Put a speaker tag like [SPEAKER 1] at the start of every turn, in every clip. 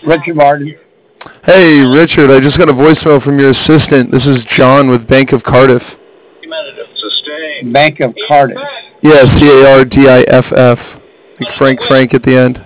[SPEAKER 1] Richard Martin.
[SPEAKER 2] Hey, Richard, I just got a voicemail from your assistant. This is John with Bank of Cardiff.
[SPEAKER 1] Bank of Cardiff.
[SPEAKER 2] Yeah, Cardiff. Like Frank at the end.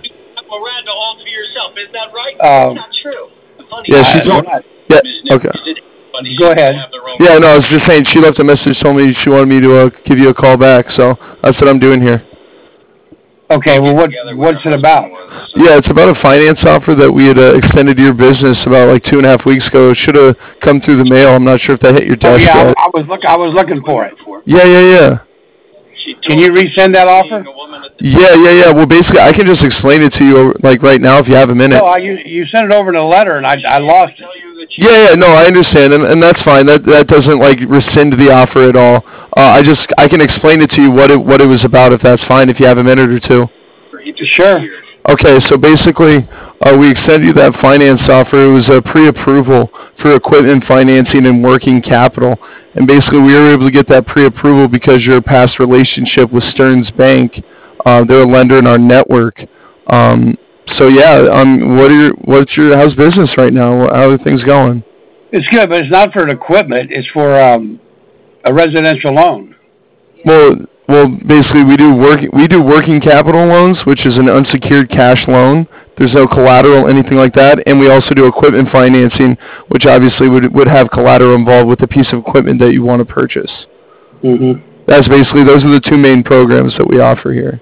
[SPEAKER 2] Yeah, she told. Yeah, okay.
[SPEAKER 1] Go ahead.
[SPEAKER 2] Yeah, no, I was just saying she left a message, told me she wanted me to give you a call back, so that's what I'm doing here.
[SPEAKER 1] Okay, well, what's it about?
[SPEAKER 2] Yeah, it's about a finance offer that we had extended to your business about like 2.5 weeks ago. It should have come through the mail. I'm not sure if that hit your desk yet.
[SPEAKER 1] I was looking for it.
[SPEAKER 2] Yeah.
[SPEAKER 1] Can you resend that offer?
[SPEAKER 2] Yeah. Well, basically, I can just explain it to you like right now if you have a minute.
[SPEAKER 1] No, you sent it over in a letter, and I lost it.
[SPEAKER 2] Yeah, no, I understand, and that's fine. That doesn't like rescind the offer at all. I can explain it to you what it was about if that's fine. If you have a minute or two.
[SPEAKER 1] Sure.
[SPEAKER 2] Okay, so basically, we extended you that finance offer. It was a pre-approval for equipment financing and working capital, and basically we were able to get that pre-approval because your past relationship with Stearns Bank. They're a lender in our network. So yeah, how's business right now? How are things going?
[SPEAKER 1] It's good, but it's not for equipment. It's for a residential loan.
[SPEAKER 2] Well, basically we do working capital loans, which is an unsecured cash loan. There's no collateral, anything like that, and we also do equipment financing, which obviously would have collateral involved with the piece of equipment that you want to purchase.
[SPEAKER 1] Mm-hmm.
[SPEAKER 2] Those are the two main programs that we offer here.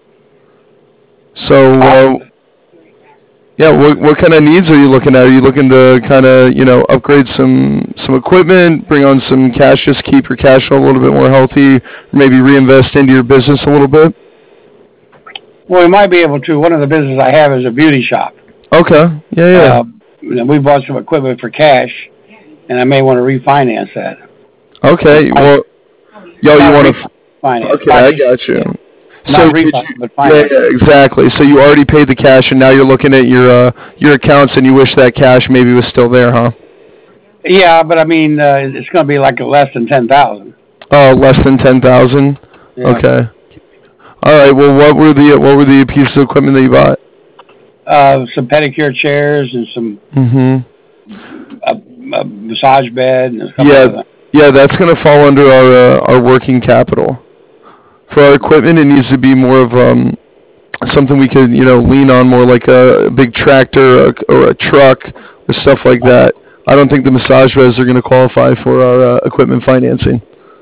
[SPEAKER 2] So. Yeah, what kind of needs are you looking at? Are you looking to kind of, upgrade some equipment, bring on some cash, just keep your cash flow a little bit more healthy, maybe reinvest into your business a little bit?
[SPEAKER 1] Well, we might be able to. One of the businesses I have is a beauty shop.
[SPEAKER 2] Okay, yeah.
[SPEAKER 1] We bought some equipment for cash, and I may want to refinance that.
[SPEAKER 2] Okay, well, you want to...
[SPEAKER 1] Finance.
[SPEAKER 2] Okay, I got you.
[SPEAKER 1] So
[SPEAKER 2] yeah, exactly. So you already paid the cash, and now you're looking at your accounts, and you wish that cash maybe was still there, huh?
[SPEAKER 1] Yeah, but I mean, it's going to be like less than 10,000.
[SPEAKER 2] Oh, less than 10,000.
[SPEAKER 1] Yeah.
[SPEAKER 2] Okay. All right. Well, what were the pieces of equipment that you bought?
[SPEAKER 1] Some pedicure chairs and some a massage bed and stuff like that.
[SPEAKER 2] Yeah, that's going to fall under our working capital. For our equipment, it needs to be more of something we could, lean on, more like a big tractor or a truck or stuff like that. I don't think the massage beds are going to qualify for our equipment financing.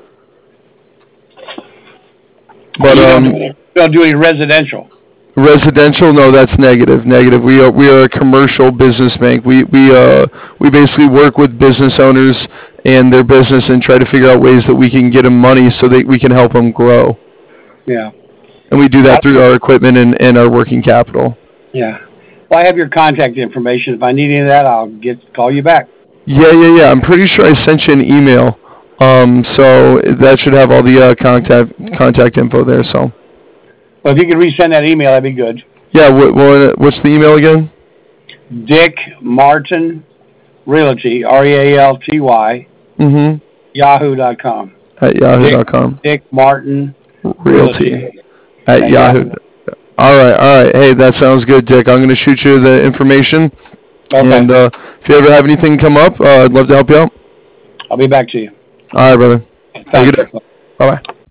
[SPEAKER 2] But
[SPEAKER 1] don't do any residential.
[SPEAKER 2] Residential? No, that's negative. We are a commercial business bank. We basically work with business owners and their business and try to figure out ways that we can get them money so that we can help them grow.
[SPEAKER 1] Yeah.
[SPEAKER 2] And we do that through our equipment and our working capital.
[SPEAKER 1] Yeah. Well, I have your contact information. If I need any of that, I'll call you back.
[SPEAKER 2] Yeah. I'm pretty sure I sent you an email. So that should have all the contact info there. So.
[SPEAKER 1] Well, if you could resend that email, that'd be good.
[SPEAKER 2] Yeah. What's the email again?
[SPEAKER 1] Dick Martin Realty, REALTY. Yahoo.com.
[SPEAKER 2] At yahoo.com.
[SPEAKER 1] Dick Martin
[SPEAKER 2] Realty at Yahoo. All right. Hey, that sounds good, Dick. I'm going to shoot you the information.
[SPEAKER 1] Okay.
[SPEAKER 2] And if you ever have anything come up, I'd love to help you out.
[SPEAKER 1] I'll be back to you.
[SPEAKER 2] All right, brother.
[SPEAKER 1] Thanks.
[SPEAKER 2] Have a good day. Bye-bye.